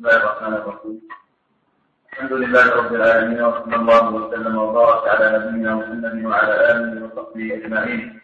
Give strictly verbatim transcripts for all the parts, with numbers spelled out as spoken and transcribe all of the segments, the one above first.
الله الرحمن الرحيم. الحمد لله رب العالمين، وصلى الله وسلم وبارك على نبينا محمد وعلى آله وصحبه أجمعين.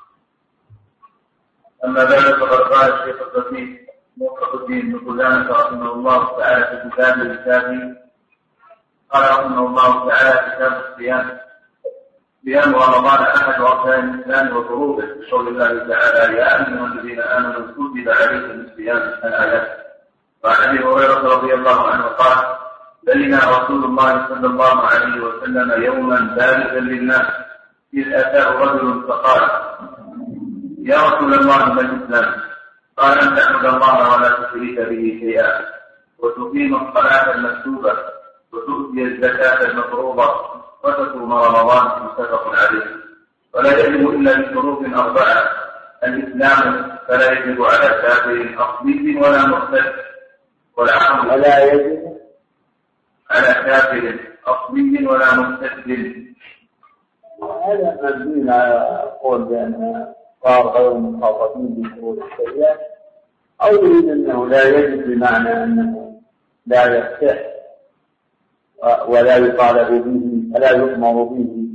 أما بعد، فقد قال الشيخ الفقيه موفق الدين بن قدامة رحمه الله تعالى في كتابه الكافي، قال رحمه الله تعالى: كتاب الصيام. صيام رمضان أحد أركان الإسلام وفروضه، بقول الله تعالى: يا أيها الذين آمنوا كتب عليكم الصيام. الآيات. وعن أبي هريرة رضي الله عنه قال: بينا رسول الله صلى الله عليه وسلم يوما بارزا للناس، إذ أتاه رجل فقال: يا رسول الله، ما الإسلام؟ قال: أن تعبد الله ولا تشرك به شيئا، وتقيم الصلاة المكتوبة، وتؤتي الزكاة المفروضة، وتصوم رمضان. متفق عليه. ولا يجب إلا بشروط أربعة: الإسلام، فلا يجب على كافر أصلي ولا مرتد، والعقل، ولا يجب على كافر أصلي ولا مرتد. هذا مبني على قول بأن صار غير مخاطبين بشروط الشريعة، أو يريد أنه لا يجب بمعنى أنه لا يصح ولا يطالب به ولا يؤمر به.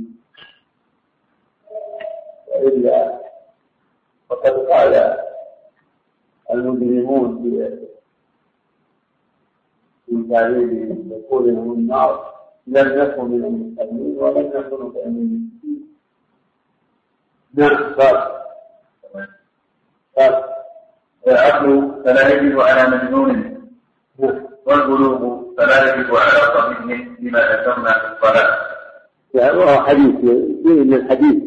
وإلا فقد قال المجرمون في تعليل دخولهم النار: لم نكن من المسلمين ولم نكن مؤمنين. نعم. قال العقل فلا يجب على مجنون، والبلوغ فلا يجب على صبي، لما ذكرنا في الصلاة. وهو حديث من الحديث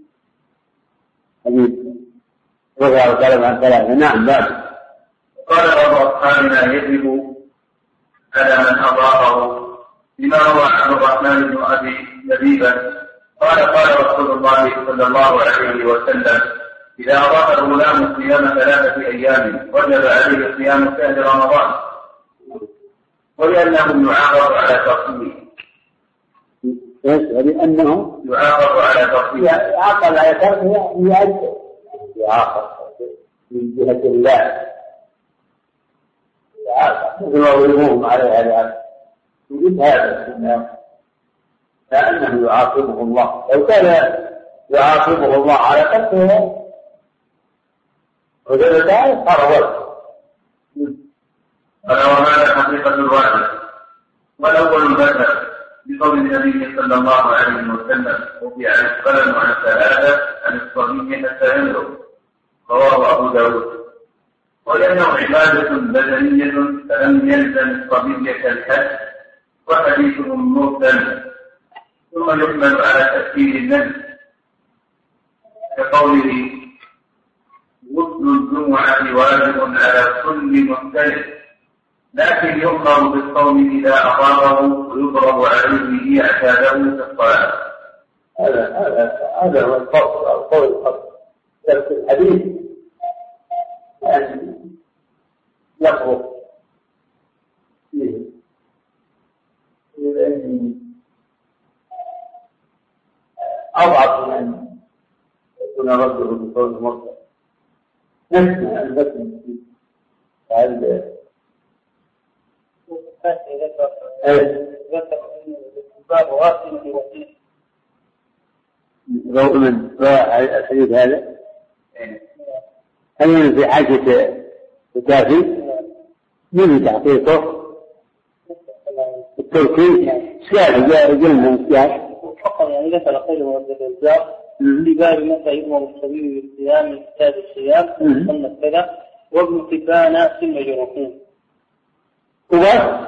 حديث رضي الله عن ثلاثة. نعم. بعد قال بعض أصحابنا: يجب على من أضاعه، لما روى عن الرحمن بن أبي لبيبة قال: قال رسول الله صلى الله عليه وسلم: إذا أضاع الغلام صيام ثلاثة أيام وجب عليه صيام شهر رمضان، ولأنه يعاقب على تقصيره. لأنه يعاقب على تقصيره. يعاقب على تقصيره، يعاقب من جهة الله، يضربهم عليها العبد. يريد هذا السنة، لأنه يعاقبه الله. لو كان يعاقبه الله على قتله وجد ذلك فرض. وهذا حقيقة الواجب. والأول المذهب بقول النبي صلى الله عليه وسلم: رفع القلم عن ثلاثة، عن الصبي حتى يبلغ. رواه أبو داود. ولأنه عبادة بدنية فلم يلزم الصبي كالحج، وحديثه مرسل. ثم يحمل على تأكيد النجم كقوله: غسل الجمعة واجب على كل محترم، لكن يؤمر بالصوم إذا أقامه، ويضرب عليه اعتاده في الصلاة. هذا هذا هذا هو الفرق أو قول الفرق في الحديث، أن يخرج فيه لأن أضعف من أن يكون رده بصوت مرسل. نسمع البسم فيه. هل من الحديث هذا هل في حاجة كافي من تحقيقه التركي سياسي جاء رجلنا سياسي فقط يعني ذكر خيره والرجاء في باب متى يؤمر السبيل بالصيام من كتاب الصيام سنة كذا، وابن حبان في المجروحين. وبس؟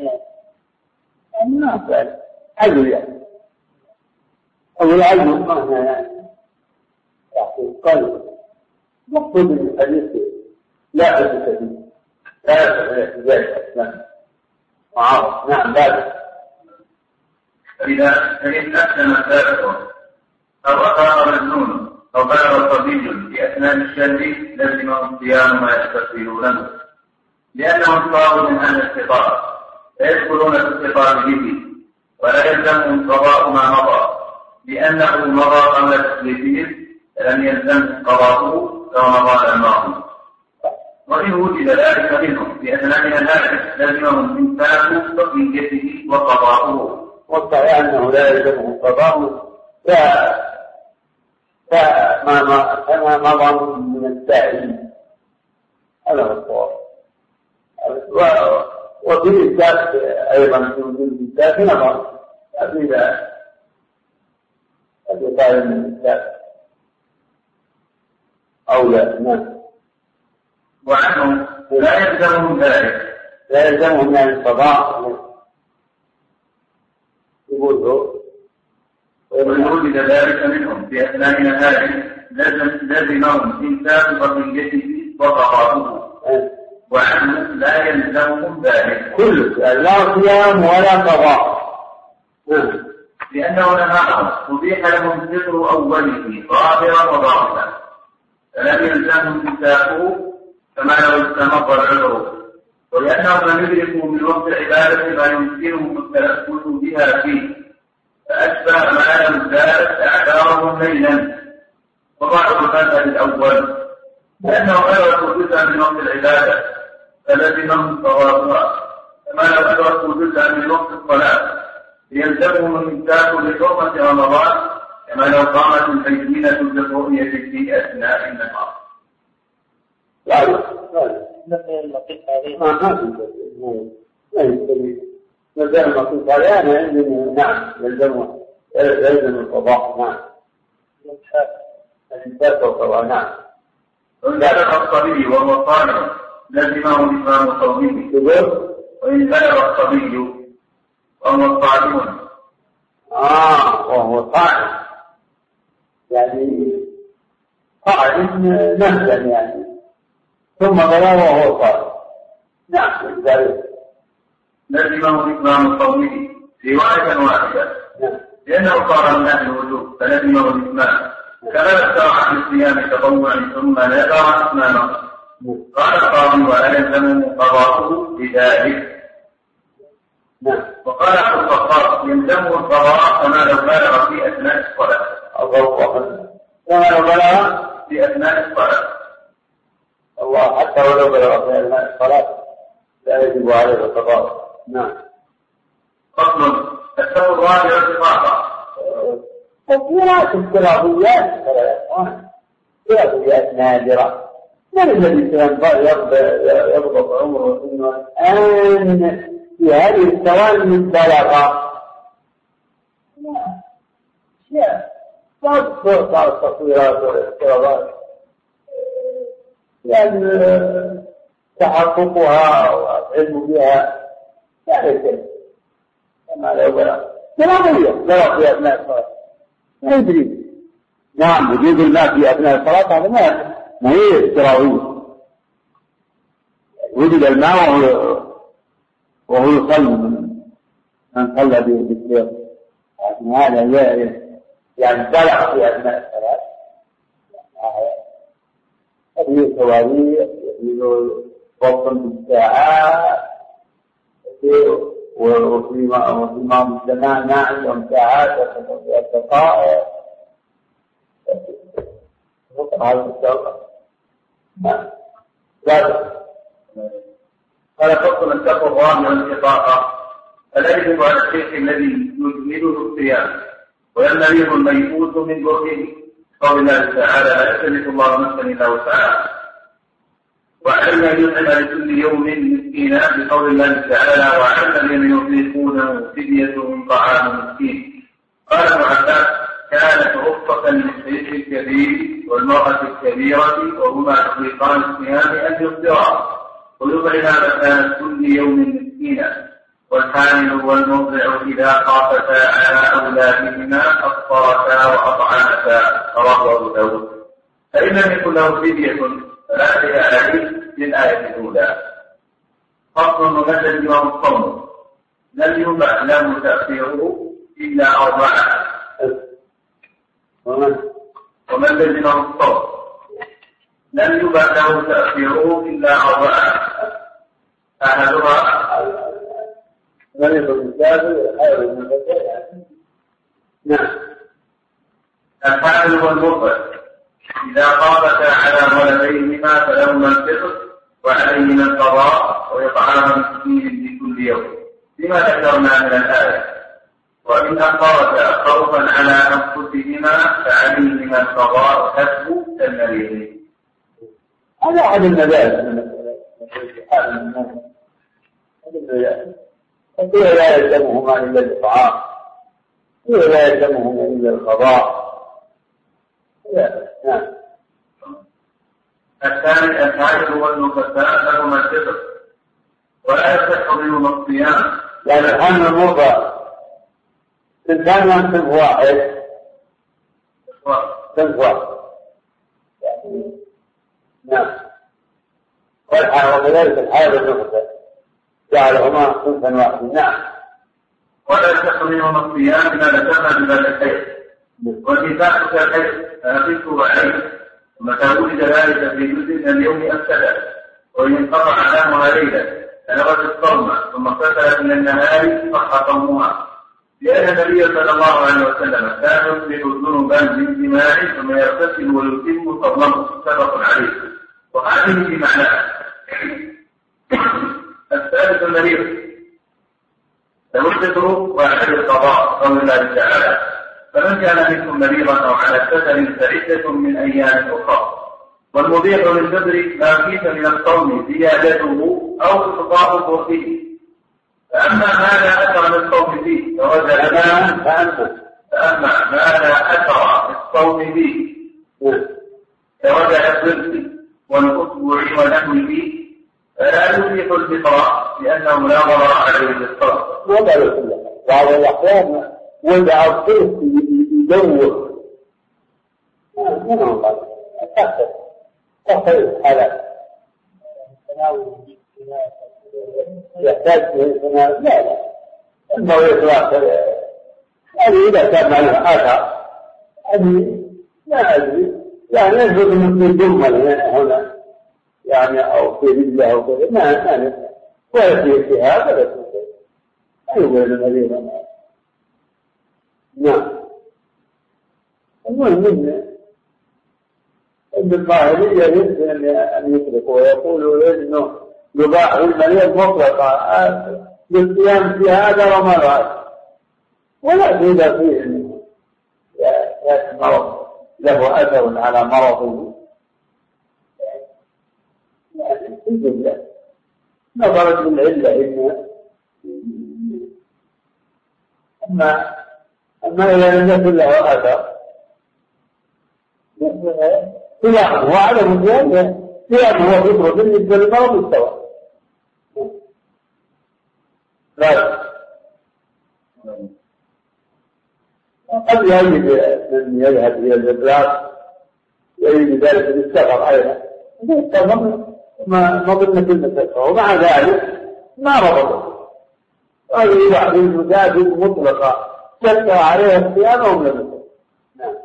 نعم. نعم. عدل يعني. أو العلم معنى يعني تحقيق قلب مقصود الحديث لا حدث فيه، لا يحدث ذلك. نعم. معاصر. نعم. بعد فإذا فإن أسلم سابقا أو أقام مجنون أو بلغ صبي في أثناء الشهر لزمه الصيام ما يستغفر له، لأنهم صاروا من أهل الخطاب فيدخلون في الخطاب به، ولا يلزمهم قضاء ما مضى، لأنه مضى قبل تكليفهم فلم يلزم قضاءه كما مضى الماضي. وإن وجد ذلك منهم في أثناء ذلك لزمهم إمساك بقيته وقضاؤه. والصحيح أنه لا يلزمه قضاؤه كما ما مضى من التعليم. هذا هو الصواب. وفي الإنسان أيضا في وجود الإنسان نظر أبدا أبدا قائل من الإنسان أو لا. نعم. وعنهم لا يلزمهم ذلك لا يلزمهم يعني القضاء يقول ومن وجد ذلك منهم في أثناء نهاره لزمهم إمساك بقيته وقضاؤه. وعنه لا يلزمهم ذلك كله لا صيام ولا قضاء لأنه نهارهم أبيح لهم ذكر أوله ظاهرا وباطنا فلم يلزمهم امساكه كما لو استمر العذر. ولأنهم لم يدركوا من وقت العبادة ما يمكنهم التلفظ بها فيه فأشبه ما لم زالت أعذارهم ليلا. وضعوا المثل الأول لأنه أدركوا جزءا من وقت العبادة فلزمهم صوابها كما لو أدركوا جزءا من وقت الصلاة ليلزمهم الإمساك لحرمة رمضان كما لو قامت البينة بالرؤية في أثناء النهار. لا لا ما ما يستوي نزل المقصود عليه أنا عندي نعم يلزم يلزم القضاء. نعم الإمساك والقضاء. نعم. وإن بلغ الصبي وهو صائم لزمه إتمام صومه. وإن بلغ الصبي وهو صائم آه وهو صائم يعني صائم نهلا يعني ثم بلغ وهو صائم. نعم ذلك لزمه إتمام صومه في رواية واحدة لأنه صار من أهل الوجوب فلزمه الإتمام كما اشترع في الصيام تطوعا ثم لا يرى إتمامه. قال القاضي ولا يلزمه قضاؤه بذلك. وقال عبد الخطاب يلزمه القضاء كما لو بلغ في أثناء الصلاة كما لو بلغ في أثناء الصلاة الله حتى ولو بلغ في أثناء الصلاة لا يجب عليه القضاء. نعم. فصل الثور الرابع اتفاقا تفسيرات الكرابيات كرابيات نادرة. من الذي يضبط عمره انه الآن في هذه الثواني البلاغة اشياء صار التصويرات والافتراضات لأن تحققها والعلم بها لا يمكن كما لو بلغ كرابية بلغ في أثناء الصلاة ما يدري. نعم وجود الماء في أثناء الصلاة هذا ما ما هي افتراضية. وجد الماء وهو وهو يصلي من صلى به بالسير يعني هذا يعني بلغ في أثناء الصلاة هذه تواريخ يقولوا ضبط الساعات وفي إمام الزمان ناعي ومساعات والدقائق هذا الشرط. قال فصل التقوى الرابع والانتقاء فلا يجب على الشيخ الذي يجمله الصيام ويمنعه الميؤوس من برده قول الله تعالى لا يكلف الله نفسا الا وسعها وعلم ان يطعم لكل يوم مسكينا بقول الله تعالى وعلم الذين يطيقونه فدية طعام مسكين. قال ابن عباس كانت رخصة للشيخ الكبير والمرأة الكبيرة وهما يطيقان الصيام أن يفطرا ويطعما مكان كل يوم مسكينا والحامل والمرضع إذا خافتا على أولادهما أفطرتا وأطعمتا رواه أبو داود. فإن لم يكن له فدية فلا شيء عليه للآية الأولى. فصل متى يوم الصوم لم يبع له تأخيره إلا أربعة ومن لزمه الصوم لم يبع له تأخيره إلا أربعة أحدها مريض الكافر خير من الكافر. نعم. الحامل والمرضع إذا خافتا على ولديهما فلهما الفطر وعليهما القضاء وإطعام مسكين في كل يوم لما ذكرنا من الآية. وإن أخرجا خوفا على أنفسهما فعليهما القضاء حسب المريض. هذا أحد المدارس من حال الناس. هذا المدارس فكيف لا يلزمهما إلا الإطعام، كيف لا يلزمهما إلا القضاء. نعم. الثاني الحائض والنفساء لهما الفطر ولا يصح منهما الصيام. يعني الحمل المرضى تنتهي عن صنف واحد صنف واحد يعني نعم. وكذلك الحائض والنفساء جعلهما صنفا واحدا. نعم. ولا يصح منهما الصيام إذا ذكرنا بذات الحيض والنفاق كالحيض فنقصه عليه ومتى وجد ذلك في جزء من اليوم أفسد. وإن انقطع عنامها ليلا فلغت الصوم ثم اغتسلت من النهار صح صومها، لأن النبي صلى الله عليه وسلم كان يصبح ذنوبا من جماع ثم يغتسل ويتم صومه متفق عليه. وهذه في معناها. الثالث المريض له الفطر وعليه القضاء قول الله تعالى فمن كان منكم مريضا أو على سفر فعدة من أيام أخرى. والمبيح للفطر ما فيه من الصوم زيادته أو إقضاء فرضه. فأما ما لا أثر للصوم فيه فوجد فأما ما لا أثر للصوم فيه فوجد الضرس والأسبوع ونحوه فلا يبيح الفطر لأنه لا ضرر عليه بالصوم. بعض الأحيان وضع الضرس يدور منهم تخطئ تخطئ الحالات يحتاج إلى لا لا أنه يتواصل. هذه إذا كان معها آثار هذه لا أدري يعني يجب من الجمل هنا يعني أو في رجله أو كذا ما ما ولا في اجتهاد ولا في شيء. أيوة الذين نعم. المهم منه أن الظاهرية يمكن أن يطلقوا ويقولوا إنه يباح المريض مطلقا للقيام في هذا رمضان ولا إذا فيه مرض له أثر على مرضه يعني يجب نظرت للعلة إنها أما أما إذا لم يكن له أثر صيامه وعدم صيامه صيامه هو فطرة بالنسبة للمرض السواء. قد يجد من يذهب إلى الإبلاغ يجد ذلك بالسفر أيضا ما ضمن كلمة السفر ومع ذلك ما ربطه. هذه بعض المساجد مطلقة شكر عليها الصيام وهم لم يكن. نعم.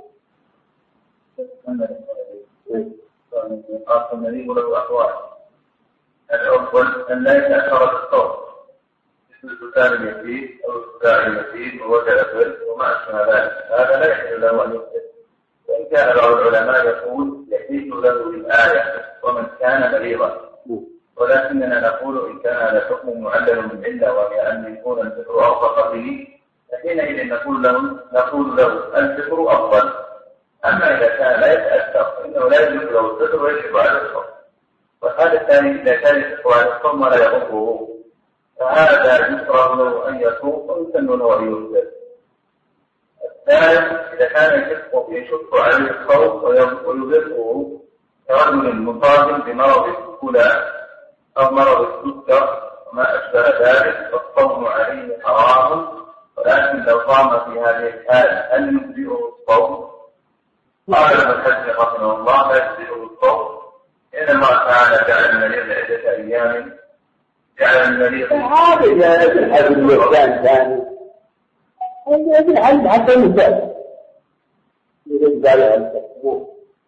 خاصة المريض له أحوال. الأول أن لا يتأثر بالصوم مثل السكان اليسير أو السكان المسير ووجه الأكل وما أشبه ذلك، هذا لا يحل له أن يفطر. وإن كان بعض العلماء يقول يحل له الآية ومن كان مريضا، ولكننا نقول إن كان هذا حكم معلل من علة وهي أن يكون الفطر أوصف به فحينئذ نقول له نقول له الفطر أفضل. أما إذا كان لا يتأثر فإنه لا يجوز له الفطر ويجب على الصوم. والحالة الثانية إذا كان يشق على الصوم ولا يضره فهذا يكره له أن يصوم ويسن له أن يفطر. الثالث إذا كان يشق يشق عليه الصوم ويضره كرجل مصاب بمرض السكولة أو مرض السكر وما أشبه ذلك فالصوم عليه حرام. ولكن لو صام في هذه الحالة هل يجزئه الصوم؟ قال ابن حزم رحمه الله لا يجزئه الصوم إن الله تعالى جعل المريض عدة أيام جعل المريض هذا يا ابن حزم الوحدان ثاني هذا ابن حزم حتى المثال يرد على الفقه.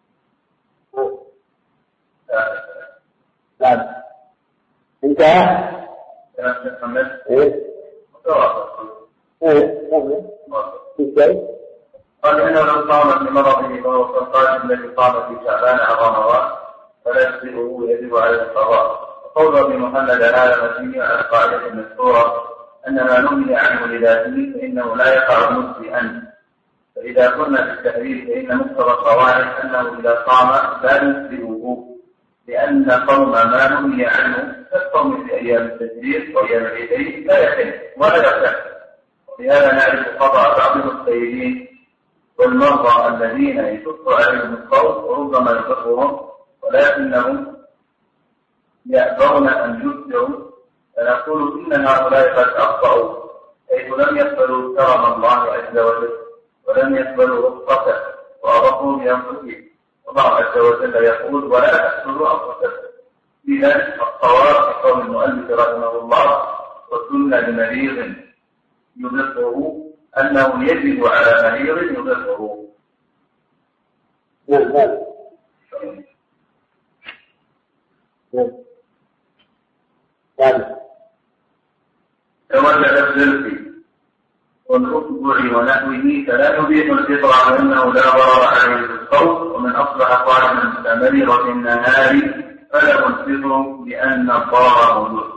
نعم انتهى كلام شيخ محمد ايه متواصل ايه في شيء قال إنه لو صام بمرضه وهو كالقائم الذي صام في شعبان أو رمضان فلا يجزئه يجب عليه القضاء. وقول بمحمد هذا مبني على القاعدة المذكورة أن ما نهي عنه لذاته فإنه لا يقع مجزئا، فإذا قلنا بالتحريف فإن مقتضى القواعد أنه إذا صام لا يجزئه، لأن صوم ما نهي عنه كالصوم في أيام التشريق وأيام العيدين لا يحل ولا يصح. لهذا نعرف خطأ بعض المجتهدين والمرضى الذين يشق عليهم الصوم وربما يضرهم ولكنهم يأبون أن يجزئوا، فنقول إن هؤلاء قد أخطأوا حيث لم يقبلوا كرم الله عز وجل ولم يقبلوا رخصته وأضافوا بأنفسهم. الله عز وجل يقول ولا تقتلوا أنفسكم. إذا الصواب في قول المؤلف رحمه الله وسن لمريض يضره أنه يجب على مريض يضره. نعم نعم تولد الزلف والأصبع ونحوه فلا يبيح الفطر لأنه لا ضرر عليه بالصوت، ومن أصبح صائما مستمرا في النهار فله الفطر لأن الضرر موجود.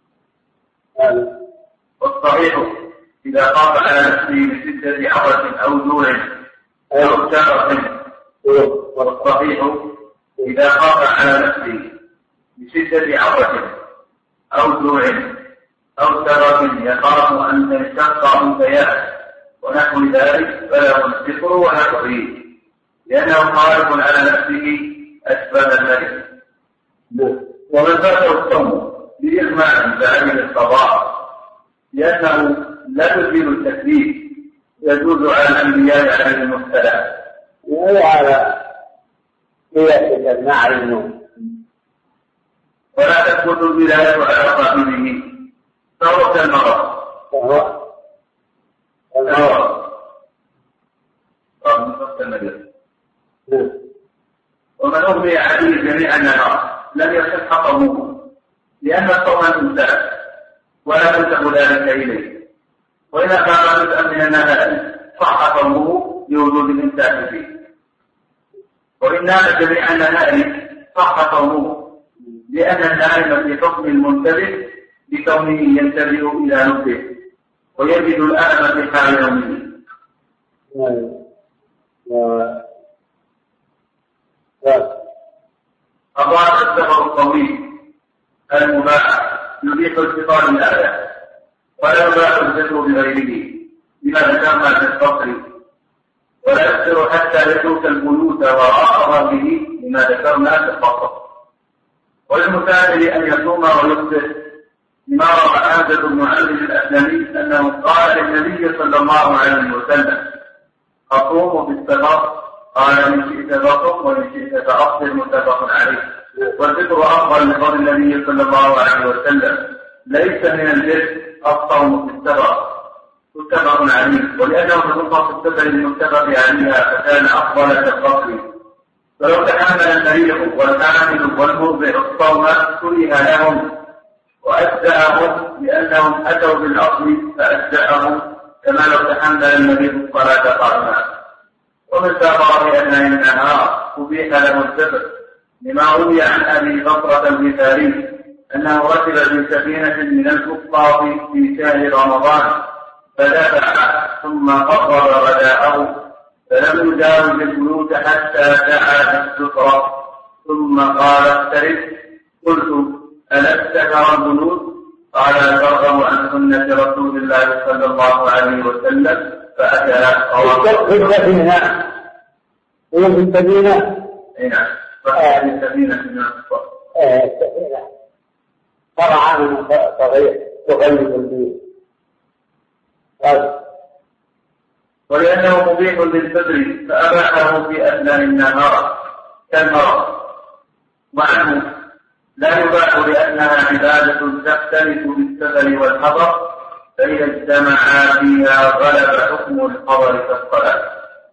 والصحيح إذا خاف على نفسه بشدة عطش أو جوع أو شرف، والصحيح إذا خاف على نفسه بشدة عطش أو جوع أو شرف يخاف أن تنشق أنثيات ونحو ذلك فله الفطر ونحوه، لأنه خارج على نفسه أسباب الملك. ومن فاته الصوم بإغماء فعليه القضاء لأنه لا يزيل التكليف يجوز على الأنبياء عليهم السلام. وعلى قياس الماء النوم ولا تثبت الولاية على صاحبه فهو كالمرض فهو المرض ومن أغمي عليه جميع النهار لم يصح صومه لأن الصوم الإنسان ولا تنسب ذلك إليه، وإذا كان جزءا من النهار صح صومه لوجود الإنسان فيه، وإن نام جميع النهار صح صومه لأن النائم في حكم المنتبه بكونه ينتبه إلى نفسه ويجد الألم في حال يومه. أضاف السفر الطويل المباح يبيح الفطار الآية ولا يباح الفطر بغيره لما ذكرنا في الفصل، ولا يفطر حتى يترك البيوت وراء ظهره لما ذكرنا في الفصل. وللمسافر أن يصوم ويفطر لما روى حمزة بن عمرو الأسلمي أنه قال للنبي صلى الله عليه وسلم أصوم في السفر؟ قال إن شئت فصم وإن شئت فأفطر، متفق عليه. والفطر أفضل لقول النبي صلى الله عليه وسلم ليس من البر الصوم في السفر، متفق عليه، ولأنه تنقص السفر المتفق عليها فكان أفضل كالقصر. فلو تحمل المريض والحامل والمرضع الصوم كره لهم وأجزأهم لأنهم أتوا بالأصل فأجزأهم كما لو تحمل المريض الصلاة قائما. ومن سافر في أثناء النهار أبيح له السفر لما روي عن أبي بكرة الغفاري أنه ركب في سفينة من الكفار في شهر رمضان فدفع ثم قرر غداءه فلم يجاوز البيوت حتى دعا بالسفرة ثم قال اقترب. قلت ألست ترى البيوت؟ قال ترغب عن سنة رسول الله صلى الله عليه وسلم فأتى في السفينة هي في السفينة نعم فهي السفينة من الكفار السفينة فرعا من صغير تغلب البيوت. ولأنه مبيح للفطر فأباحه في أثناء النهار كالمرض، وعنه لا يباح لأنها عبادة تختلف بالسفر والحضر، فإذا اجتمعا فيها غلب حكم الحضر كالصلاة.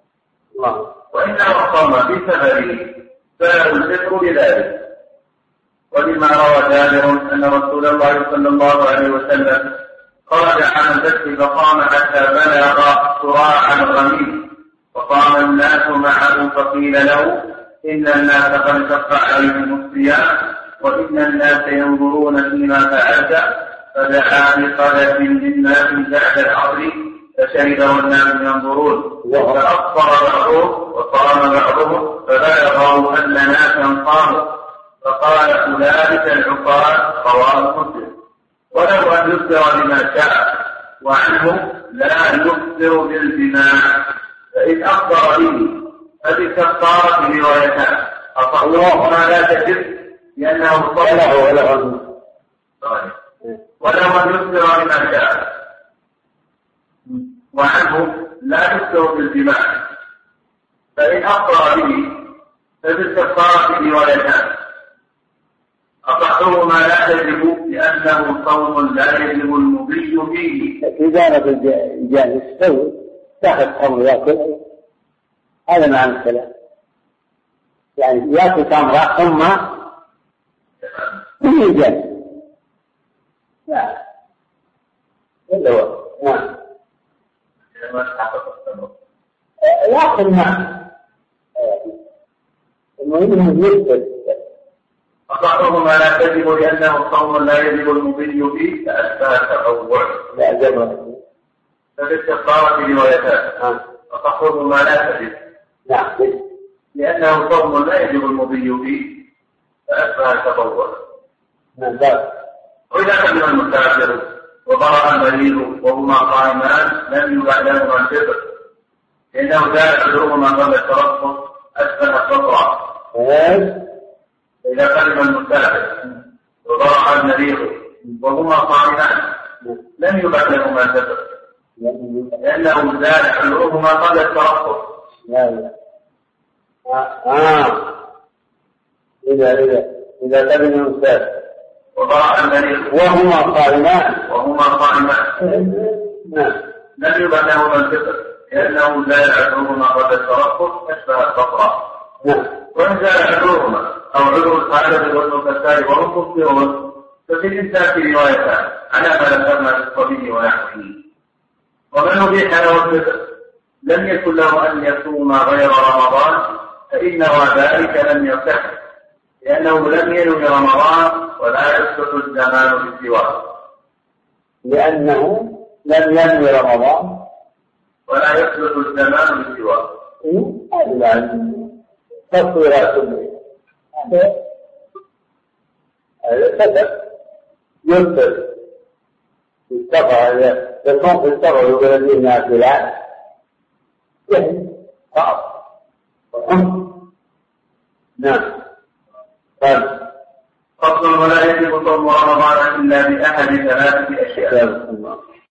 وإنما صام في سفره فله الفطر لذلك. ولما روى جابر أن رسول الله صلى الله عليه وسلم خرج عن الفتح فقام حتى بلغ صراع الغميم فقام الناس معه فقيل له إن الناس قد شق عليهم الصيام وإن الناس ينظرون فيما فعلت، فدعا بقلب للناس بعد العصر فشهده الناس ينظرون، فأفطر بعضهم وصام بعضهم، فبلغوا أن ناسا صاموا، فقال أولئك العقاد رواه مسلم. ولو أن يفطر بما شاء، وعنه لا يفطر بالجماع، فإن أفطر به فبكفارة روايتان، أصحهما لا تجب لأنه طلع ولو ولو أن يفطر بما شاء، وعنه لا يفطر بالجماع، فإن أفطر به فبالكفارة روايتان، أصحهما لا تجب لأنه صوم لا يجب المضي فيه. إذا نبي الجاهل يستوي تاخذ خمر يأكل، هذا معنى الكلام، يعني يأكل تمرة ثم كل جاهل لا إلا هو نعم يأكل معه، المهم يثبت. أصحهما لا تجب لأنه صوم لا يجب المضي فيه، فأشبه التطوع لا جمع، فبالكفارة روايتان، أصحهما لا تجب نعم لأنه صوم لا يجب المضي فيه، فأشبه التطوع. نعم. وإذا كان المسافر وبرأ المريض وهما قائمان لم يبع لهما الفطر، لأنه زال عذرهما قبل الترقب أشبه الفطرة. إذا قدم المسافر وضرع المريض وهما قائمان لم يبع لهما الفطر، لأنه زال عذرهما قبل الترقب. لا لا آه إذا إذا إذا قدم المسافر وضرع المريض وهما قائمان وهما قائمان لم يبع لهما الفطر، لأنه زال عذرهما قبل الترقب أشبه الفطرة. وإن زال عذرهما أو عذر الحالة والمكسار وهم مفطرون، ففي الإنسان في روايتان على ما ذكرنا في الصبي ونحوه. ومن أبيح له الفطر لم يكن له أن يصوم غير رمضان، فإن ذلك لم يصح، لأنه لم ينوي رمضان ولا يصلح الزمان بالسواه، لأنه لم ينوي رمضان ولا يصلح الزمان بالسواه. هذا تصويرات هذا سبب ينفذ في السفر، يكون في السفر يقول الناس لا يهي صعب وحمد. نعم. فصل ولا يجب صوم رمضان إلا بأحد ثلاثة أشياء.